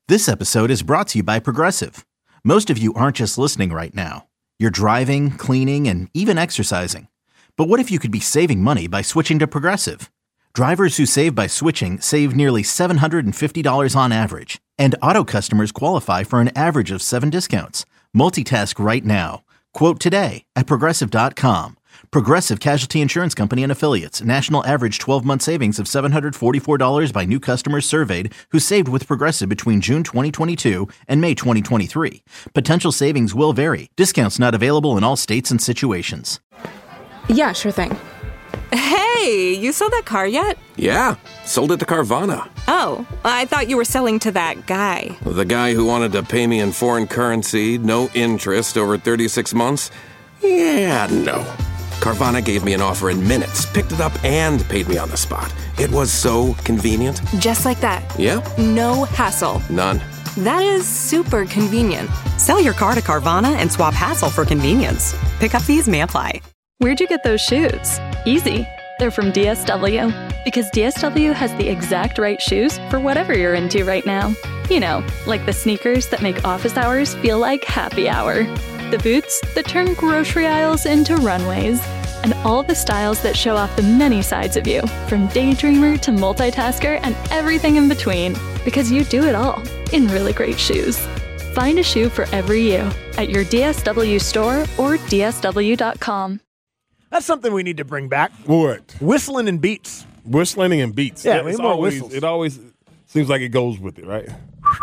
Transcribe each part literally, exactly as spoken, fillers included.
This episode is brought to you by Progressive. Most of you aren't just listening right now. You're driving, cleaning, and even exercising. But what if you could be saving money by switching to Progressive? Drivers who save by switching save nearly seven hundred fifty dollars on average. And auto customers qualify for an average of seven discounts. Multitask right now. Quote today at Progressive dot com. Progressive Casualty Insurance Company and Affiliates. National average twelve-month savings of seven hundred forty-four dollars by new customers surveyed who saved with Progressive between June twenty twenty-two and May twenty twenty-three. Potential savings will vary. Discounts not available in all states and situations. Yeah, sure thing. Hey, you sold that car yet? Yeah, sold it to Carvana. Oh, I thought you were selling to that guy. The guy who wanted to pay me in foreign currency, no interest, over thirty-six months? Yeah, no. Carvana gave me an offer in minutes, picked it up, and paid me on the spot. It was so convenient. Just like that. Yep. No hassle. None. That is super convenient. Sell your car to Carvana and swap hassle for convenience. Pickup fees may apply. Where'd you get those shoes? Easy. They're from D S W. Because D S W has the exact right shoes for whatever you're into right now. You know, like the sneakers that make office hours feel like happy hour. The boots that turn grocery aisles into runways. And all the styles that show off the many sides of you, from daydreamer to multitasker and everything in between. Because you do it all in really great shoes. Find a shoe for every you at your D S W store or D S W dot com. That's something we need to bring back. What? Whistling and beats. Whistling and beats. Yeah, It- we it's need more always, whistles. It always seems like it goes with it, right?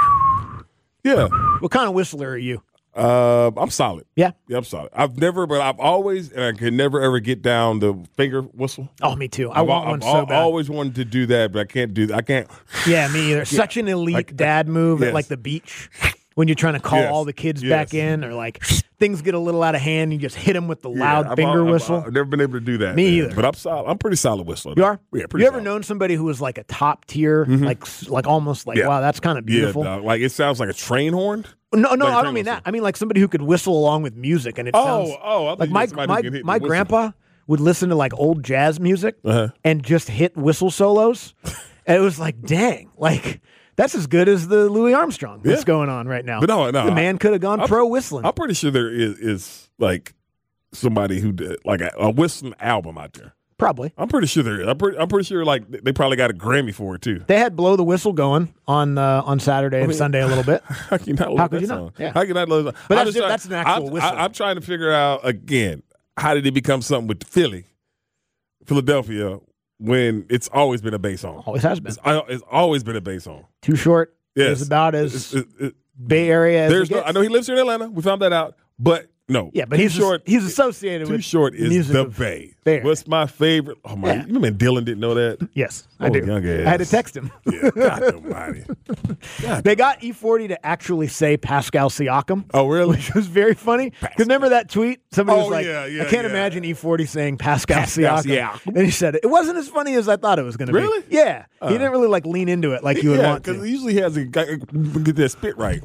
Yeah. What kind of whistler are you? Uh, I'm solid. Yeah? Yeah, I'm solid. I've never, but I've always, and I could never ever get down the finger whistle. Oh, me too. I I've, want I've one so al- bad. always wanted to do that, but I can't do that. I can't. Yeah, me either. Such an elite Like- dad move at Yes. like the beach when you're trying to call Yes. all the kids Yes. back in, or like things get a little out of hand, you just hit them with the Yeah, loud I've finger al- I've- whistle. I've, never been able to do that. Me man. either. But I'm solid. I'm pretty solid whistler. You are? Yeah, pretty You ever solid. known somebody who was like a top tier, like s- like almost like, Yeah. wow, that's kind of beautiful? Yeah, dog. Like it sounds like a train horn. No, no, Like a I train don't mean whistle. that. I mean like somebody who could whistle along with music, and it Oh, sounds oh, I thought like you my meant somebody who my, can hit my the whistle. grandpa would listen to like old jazz music Uh-huh. and just hit whistle solos, and it was like, dang, like that's as good as the Louis Armstrong that's Yeah. going on right now. But no, no, the man could have gone I'm- pro whistling. I'm pretty sure there is is like somebody who did like a, a whistling album out there. Probably. I'm pretty sure there is. I'm pretty, I'm pretty sure like they probably got a Grammy for it too. They had Blow the Whistle going on uh, on Saturday and mean- Sunday a little bit. How can you not love How could that you not? song? Yeah. How can you not love that? But I'm that's- just trying- that's an actual I'm, whistle. I, I'm trying to figure out again, how did it become something with Philly, Philadelphia, when it's always been a bass song? Always has been. It's, I- it's always been a bass song. Too Short Yes. is about as It's- it- it- Bay Area as there's it no, gets. I know he lives here in Atlanta. We found that out. But no. Yeah, but Too he's short. he's associated Too with Short is music the of Bay. Bay Area. What's my favorite? Oh my! Yeah. You mean Dylan didn't know that? Yes, I Oh, do. young ass. I had to text him. Yeah, God almighty. God. They got E forty to actually say Pascal Siakam. Oh, really? Which was very funny. Because remember that tweet? Somebody Oh, was like, yeah, yeah, I can't yeah. imagine E forty saying Pascal, Pascal Siakam. Siakam. And he said, it wasn't as funny as I thought it was going to be. Really? Yeah. Uh. he didn't really like lean into it like you would yeah, want to. because usually he has a guy get that spit right.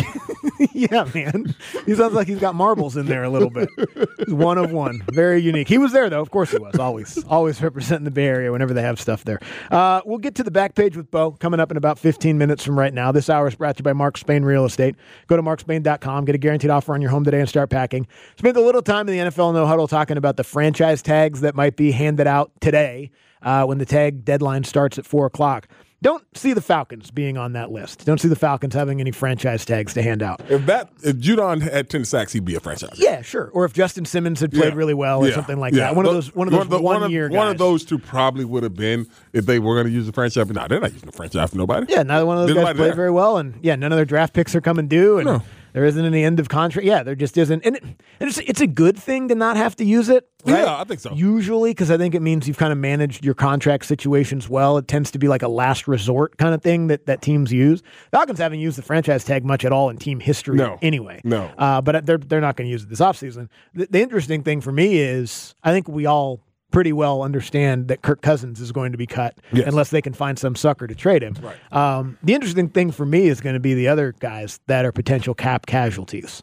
Yeah, man. He sounds like he's got marbles in there a little bit. He's one of one. Very unique. He was there, though. Of course he was. Always. Always representing the Bay Area whenever they have stuff there. Uh, we'll get to the back page with Bo coming up in about fifteen minutes from right now. This hour is brought to you by Mark Spain Real Estate. Go to mark spain dot com. Get a guaranteed offer on your home today and start packing. Spent a little time in the N F L No Huddle talking about the franchise tags that might be handed out today uh, when the tag deadline starts at four o'clock. Don't see the Falcons being on that list. Don't see the Falcons having any franchise tags to hand out. If that if Judon had ten sacks, he'd be a franchise. Yeah, sure. Or if Justin Simmons had played Yeah. really well or Yeah. something like Yeah. that. One of those one of those the- one, of- year guys. One of those two probably would have been if they were going to use the franchise. But no, they're not using the franchise for nobody. Yeah, neither one of those There's guys nobody played there. very well, and yeah, none of their draft picks are coming due, and No. there isn't any end of contract. Yeah, there just isn't, and, it, and it's it's a good thing to not have to use it. Right? Yeah, I think so. Usually, because I think it means you've kind of managed your contract situations well. It tends to be like a last resort kind of thing that, that teams use. Falcons haven't used the franchise tag much at all in team history No. anyway. No. Uh, but they're they're not going to use it this offseason. The, the interesting thing for me is I think we all pretty well understand that Kirk Cousins is going to be cut Yes. unless they can find some sucker to trade him. Right. Um, the interesting thing for me is going to be the other guys that are potential cap casualties.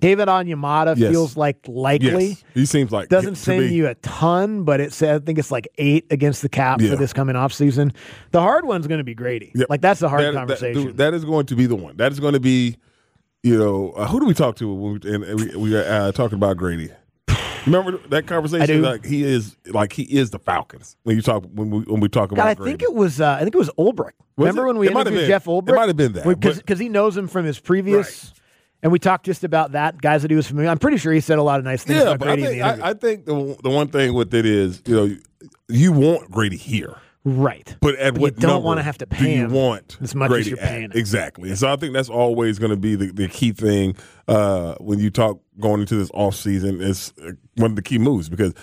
David Onyemata Yes. feels like likely. Yes. He seems like Doesn't to send me. you a ton, but it said I think it's like eight against the cap Yeah. for this coming off season. The hard one's going to be Grady. Yep. Like that's the hard That- that- conversation. dude, that is going to be the one. That is going to be, you know, uh, who do we talk to when we, and, and we, we were uh, talking about Grady? Remember that conversation? I do. Like he is, like he is the Falcons. When you talk, when we when we talk about God, I Grady. think it was. Uh, I think it was Ulbrich. Was Remember it? when we It might have interviewed been. Jeff It Ulbrich? might have been that, because but- he knows him from his previous. And we talked just about that guys that he was familiar. I'm pretty sure he said a lot of nice things Yeah, about but I Grady in think, the interview. I, I think the the one thing with it is, you know, you want Grady here. Right. But at But what you don't number wanna have to do pay you him want as much as Grady you're at? paying him. Exactly. And so I think that's always going to be the, the key thing uh, when you talk going into this offseason is uh, one of the key moves because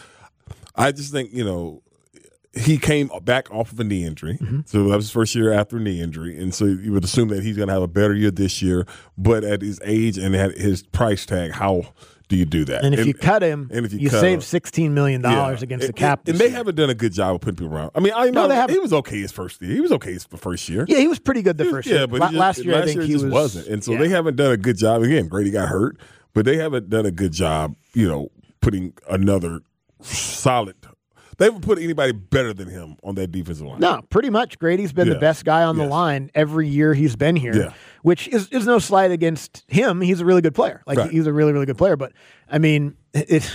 I just think, you know, he came back off of a knee injury. Mm-hmm. So that was his first year after a knee injury. And so you would assume that he's going to have a better year this year. But at his age and at his price tag, how do you do that? and if you cut him, and if you you, cut save him- sixteen million dollars Yeah. against the And- cap. And, this they year. haven't done a good job of putting people around. I mean, I No, know they haven't. he was okay his first year. He was okay his first year. Yeah, he was pretty good the first yeah, year. but La- he just- last year, I think year he just was, wasn't. And so yeah. they haven't done a good job. Again, Grady got hurt, but they haven't done a good job, you know, putting another solid. They haven't put anybody better than him on that defensive line. No, pretty much. Grady's been Yeah. the best guy on the Yes. line every year he's been here, Yeah. which is, is no slight against him. He's a really good player. Like Right. he's a really, really good player. But I mean, it's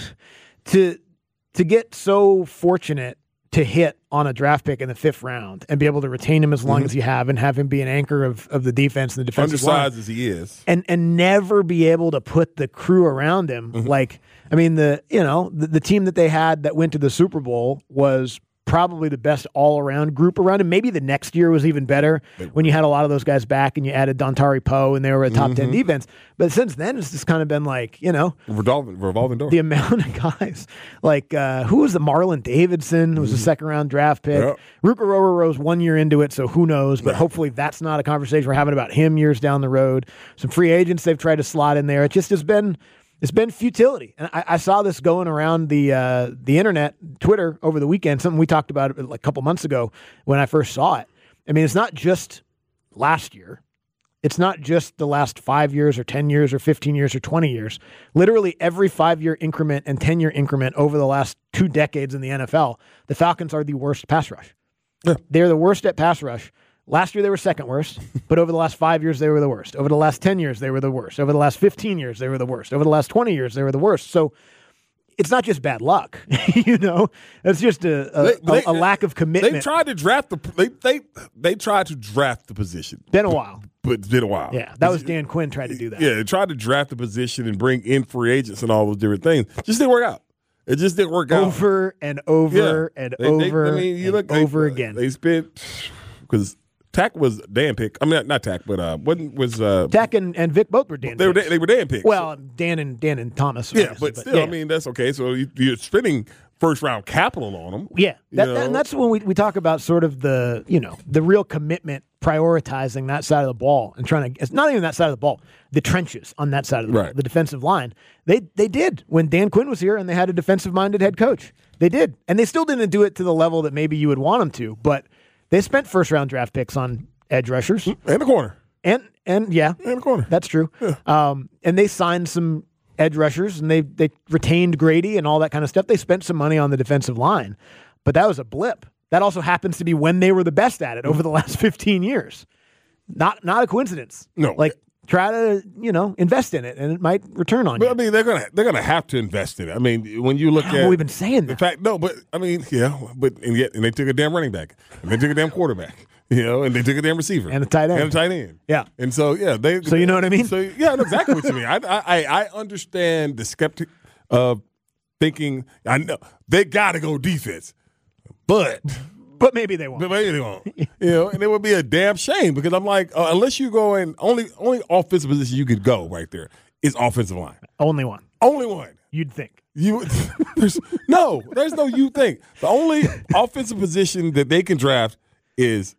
to to get so fortunate to hit on a draft pick in the fifth round and be able to retain him as long Mm-hmm. as you have and have him be an anchor of, of the defense and the defensive line. Undersized as he is. and and never be able to put the crew around him. Mm-hmm. Like, I mean, the you know the, the team that they had that went to the Super Bowl was probably the best all around group around him. Maybe the next year was even better when you had a lot of those guys back and you added Dontari Poe and they were a top Mm-hmm. ten defense. But since then, it's just kind of been like you know Revolving, revolving door. the amount of guys like uh, who was the Marlon Davidson who was a second round draft pick. Yep. Ruka Rose one year into it, so who knows? But hopefully that's not a conversation we're having about him years down the road. Some free agents they've tried to slot in there. It just has been it's been futility. And I, I saw this going around the uh, the internet, Twitter over the weekend. Something we talked about like a couple months ago when I first saw it. I mean, it's not just last year. It's not just the last five years or ten years or fifteen years or twenty years. Literally every five-year increment and ten-year increment over the last two decades in the N F L, the Falcons are the worst pass rush. Yeah. They're the worst at pass rush. Last year they were second worst, but over the last five years they were the worst. Over the last ten years they were the worst. Over the last fifteen years they were the worst. Over the last twenty years they were the worst. So it's not just bad luck, you know. It's just a a, They- they- a, a lack of commitment. They tried to draft the they they they tried to draft the position. Been a while. But it's been a while. Yeah, that was Dan Quinn tried to do that. Yeah, they tried to draft the position and bring in free agents and all those different things. Just didn't work out. It just didn't work out. Over and over Yeah. and They- they- over I mean, you and look they- over again. They spent because Tack was Dan pick. I mean, not, not Tack, but uh, wasn't was uh, Dak and, and Vic both were Dan. they were picks. they were Dan picks. Well, Dan and Dan and Thomas. yeah, obviously, but still, yeah. I mean, that's okay. So you, you're spending first round capital on them. Yeah, You that, know? that- and that's when we, we talk about sort of the you know the real commitment, prioritizing that side of the ball and trying to. It's not even that side of the ball, the trenches on that side of the ball, Right. the defensive line. They they did when Dan Quinn was here and they had a defensive minded head coach. They did, and they still didn't do it to the level that maybe you would want them to. But they spent first round draft picks on edge rushers And the corner. and and yeah, And the corner. that's true. Um, and they signed some edge rushers and they they retained Grady and all that kind of stuff. They spent some money on the defensive line, but that was a blip. That also happens to be when they were the best at it over the last fifteen years. Not not a coincidence. No. Like try to, you know, invest in it and it might return on But you. I mean, they're gonna they're gonna have to invest in it. I mean, when you look Well, at we've been saying the that. fact, no, but I mean, yeah, but and yet, and they took a damn running back, and they took a damn quarterback, you know, and they took a damn receiver And a tight end. and a tight end, Yeah. and so yeah, they. So you know what I mean? So yeah, I know exactly what you mean. I I I understand the skeptic of thinking. I know they got to go defense, but. But maybe they won't. But maybe they won't. You know, and it would be a damn shame because I'm like, uh, unless you go in, only only offensive position you could go right there is offensive line. Only one. Only one. You'd think. You there's no, there's no you think. The only offensive position that they can draft is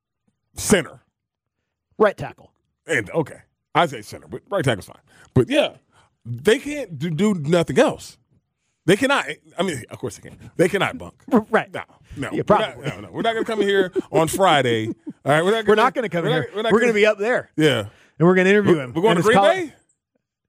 center. Right tackle. And okay, I say center, but right tackle's fine. But yeah, they can't do, do nothing else. They cannot. I mean, of course they can. They cannot bunk. Right. No, no. Yeah, We're probably. not, no, no. We're not going to come in here on Friday. All right, we're not. We're not going to come we're in not- here. We're, We're, not going to be up there. Yeah. And we're going to interview We're, him. we're going And to his Green col- Bay.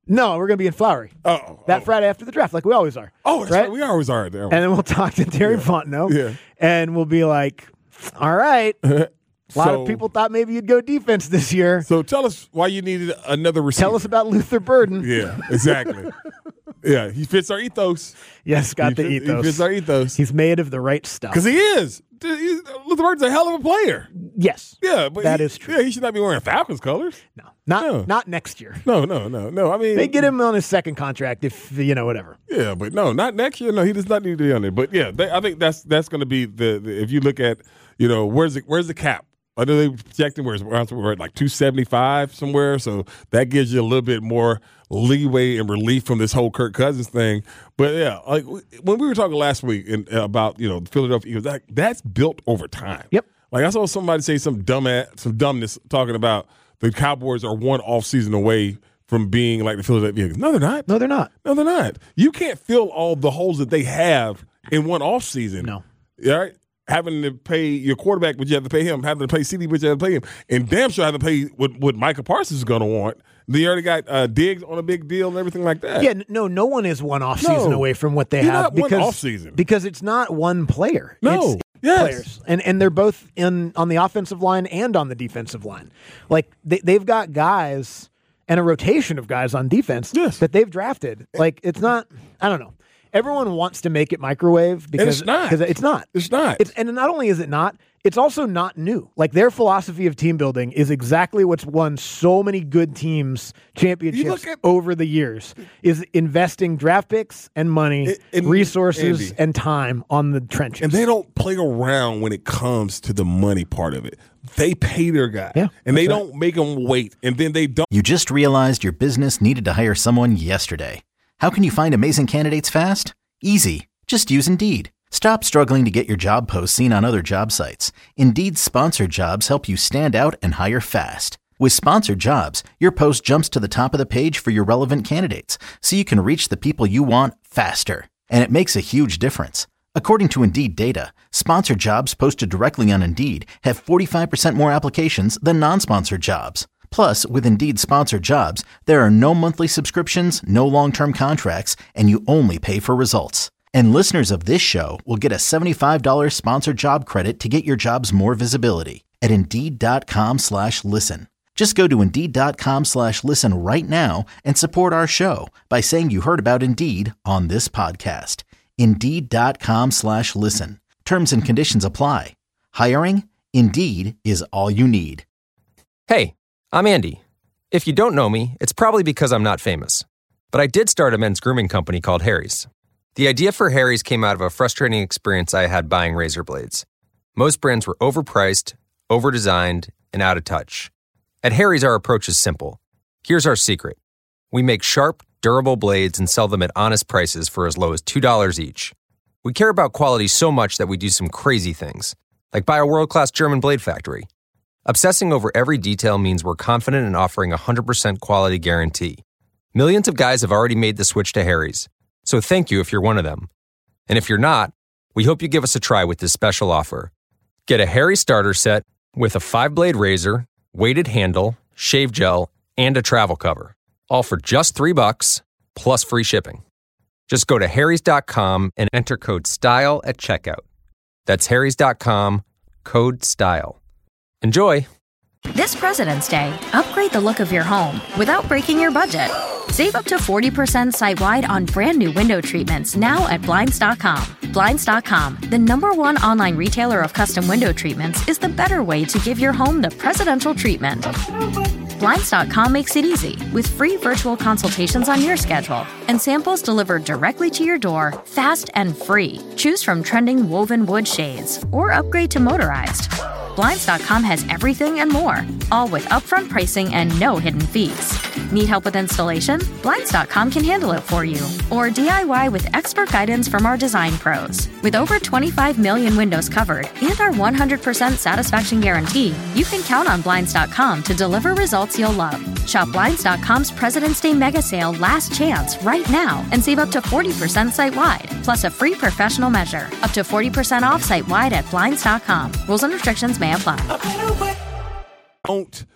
No, we're going to be in Flowery. Oh, that oh. Friday after the draft, like we always are. Oh, that's right? right. We always are there. And then we'll talk to Terry Yeah. Fontenot. Yeah. And we'll be like, all right. A lot So- of people thought maybe you'd go defense this year. So tell us why you needed another receiver. Tell us about Luther Burden. Yeah, exactly. Yeah, he fits our ethos. Yes, got he the fit- ethos. He fits our ethos. He's made of the right stuff. Because he is. He's, Luther Burden's a hell of a player. Yes. Yeah, but that he, is true. Yeah, he should not be wearing Falcons colors. No, not No. not next year. No, no, no, no. I mean, They get him on his second contract if, you know, whatever. Yeah, but no, not next year. No, he does not need to be on there. But yeah, they, I think that's that's going to be the, the if you look at, you know, where's the where's the cap? I know they projecting where it's around we're at like two seventy-five somewhere, so that gives you a little bit more leeway and relief from this whole Kirk Cousins thing. But yeah, like when we were talking last week in, about you know the Philadelphia Eagles, that, that's built over time. Yep. Like I saw somebody say some dumb some dumbness talking about the Cowboys are one off season away from being like the Philadelphia Eagles. No, they're not. No, they're not. No, they're not. You can't fill all the holes that they have in one off season. No. All right. Having to pay your quarterback, but you have to pay him. Having to pay C D, but you have to pay him. And damn sure have to pay what, what Micah Parsons is going to want. They already got uh, Diggs on a big deal and everything like that. Yeah, n- no, no one is one off season No. away from what they You're have not one because off-season. because it's not one player. No. It's Yes. players, and and they're both in on the offensive line and on the defensive line. Like they they've got guys and a rotation of guys on defense Yes. that they've drafted. Like it's not. I don't know. Everyone wants to make it microwave because it's not. because it's not. It's not. It's, and not only is it not, it's also not new. Like their philosophy of team building is exactly what's won so many good teams championships at- over the years. Is investing draft picks and money, It- and- resources, Andy. and time on the trenches. And they don't play around when it comes to the money part of it. They pay their guy. Yeah, and they that's right. don't make them wait. And then they don't. You just realized your business needed to hire someone yesterday. How can you find amazing candidates fast? Easy. Just use Indeed. Stop struggling to get your job posts seen on other job sites. Indeed's sponsored jobs help you stand out and hire fast. With sponsored jobs, your post jumps to the top of the page for your relevant candidates, so you can reach the people you want faster. And it makes a huge difference. According to Indeed data, sponsored jobs posted directly on Indeed have forty-five percent more applications than non-sponsored jobs. Plus, with Indeed sponsored jobs, there are no monthly subscriptions, no long-term contracts, and you only pay for results. And listeners of this show will get a seventy-five dollars sponsored job credit to get your jobs more visibility at Indeed.com slash listen. Just go to Indeed.com slash listen right now and support our show by saying you heard about Indeed on this podcast. Indeed.com slash listen. Terms and conditions apply. Hiring? Indeed is all you need. Hey, I'm Andy. If you don't know me, it's probably because I'm not famous. But I did start a men's grooming company called Harry's. The idea for Harry's came out of a frustrating experience I had buying razor blades. Most brands were overpriced, overdesigned, and out of touch. At Harry's, our approach is simple. Here's our secret. We make sharp, durable blades and sell them at honest prices for as low as two dollars each. We care about quality so much that we do some crazy things, like buy a world-class German blade factory. Obsessing over every detail means we're confident in offering a one hundred percent quality guarantee. Millions of guys have already made the switch to Harry's, so thank you if you're one of them. And if you're not, we hope you give us a try with this special offer. Get a Harry starter set with a five-blade razor, weighted handle, shave gel, and a travel cover, all for just three bucks plus free shipping. Just go to harrys dot com and enter code STYLE at checkout. That's harrys dot com, code STYLE. Enjoy! This President's Day, upgrade the look of your home without breaking your budget. Save up to forty percent site-wide on brand new window treatments now at Blinds dot com. Blinds dot com, the number one online retailer of custom window treatments, is the better way to give your home the presidential treatment. Blinds dot com makes it easy with free virtual consultations on your schedule and samples delivered directly to your door, fast and free. Choose from trending woven wood shades or upgrade to motorized. Blinds dot com has everything and more, all with upfront pricing and no hidden fees. Need help with installation? Blinds dot com can handle it for you. Or D I Y with expert guidance from our design pros. With over twenty-five million windows covered and our one hundred percent satisfaction guarantee, you can count on Blinds dot com to deliver results you'll love. Shop Blinds dot com's President's Day mega sale last chance right now and save up to forty percent site-wide, plus a free professional measure. Up to forty percent off site-wide at Blinds dot com. Rules and restrictions may apply. Don't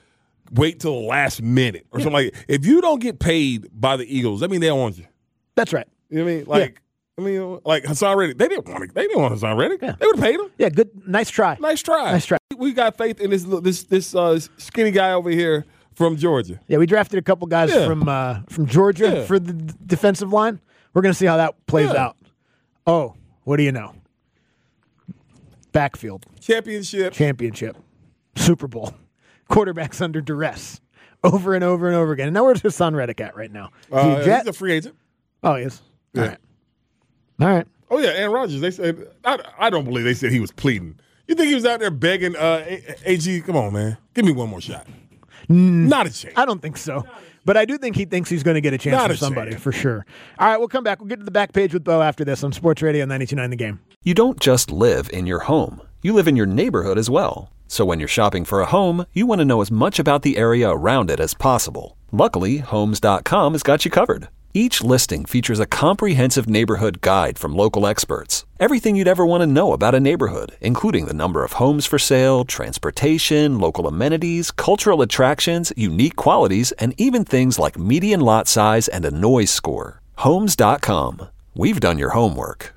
wait till the last minute or yeah. something like that. If you don't get paid by the Eagles, that means they don't want you. That's right. You know what I mean? Like, yeah. I mean, like Hassan Reddick, they didn't want they didn't want Hassan Reddick. Yeah. They would have paid him. Yeah, good, nice try. Nice try. Nice try. We got faith in this this this uh, skinny guy over here from Georgia. Yeah, we drafted a couple guys yeah. from uh, from Georgia yeah. for the d- defensive line. We're going to see how that plays yeah. out. Oh, what do you know? Backfield. Championship. Championship. Super Bowl. Quarterbacks under duress. Over and over and over again. And now where's Hassan Reddick at right now? Is uh, he a Jet? He's a free agent. Oh, he is? Yeah. All right. All right. Oh, yeah, Aaron Rodgers. They said, I, I don't believe they said he was pleading. You think he was out there begging, uh, A G, come on, man. Give me one more shot. Mm, Not a chance. I don't think so. But I do think he thinks he's going to get a chance Not from a somebody, chance. for sure. All right, we'll come back. We'll get to the back page with Bo after this on Sports Radio ninety-two point nine The Game. You don't just live in your home. You live in your neighborhood as well. So when you're shopping for a home, you want to know as much about the area around it as possible. Luckily, Homes dot com has got you covered. Each listing features a comprehensive neighborhood guide from local experts. Everything you'd ever want to know about a neighborhood, including the number of homes for sale, transportation, local amenities, cultural attractions, unique qualities, and even things like median lot size and a noise score. Homes dot com. We've done your homework.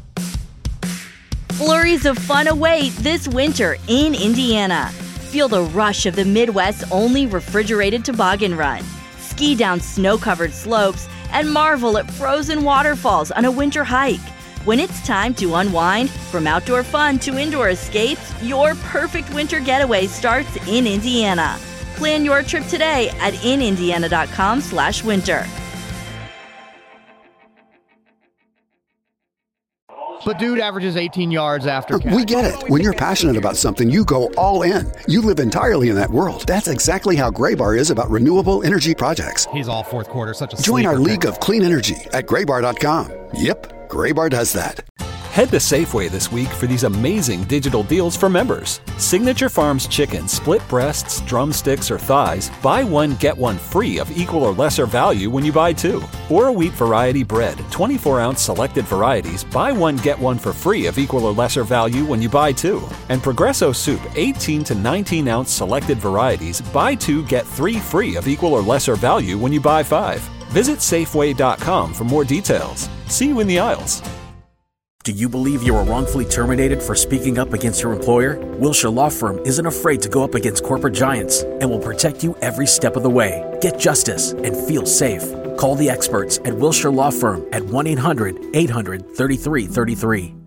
Flurries of fun await this winter in Indiana. Feel the rush of the Midwest's only refrigerated toboggan run. Ski down snow-covered slopes and marvel at frozen waterfalls on a winter hike. When it's time to unwind, from outdoor fun to indoor escapes, your perfect winter getaway starts in Indiana. Plan your trip today at in indiana dot com slash winter. But dude averages eighteen yards after catch. We get it. When you're passionate about something, you go all in. You live entirely in that world. That's exactly how Graybar is about renewable energy projects. He's all fourth quarter, such a Join our sleeper league pick. of clean energy at graybar dot com. Yep, Graybar does that. Head to Safeway this week for these amazing digital deals for members. Signature Farms chicken, split breasts, drumsticks, or thighs, buy one, get one free of equal or lesser value when you buy two. Or wheat variety bread, twenty-four ounce selected varieties, buy one, get one for free of equal or lesser value when you buy two. And Progresso soup, eighteen to nineteen ounce selected varieties, buy two, get three free of equal or lesser value when you buy five. Visit Safeway dot com for more details. See you in the aisles. Do you believe you were wrongfully terminated for speaking up against your employer? Wilshire Law Firm isn't afraid to go up against corporate giants and will protect you every step of the way. Get justice and feel safe. Call the experts at Wilshire Law Firm at one eight hundred eight hundred thirty-three thirty-three.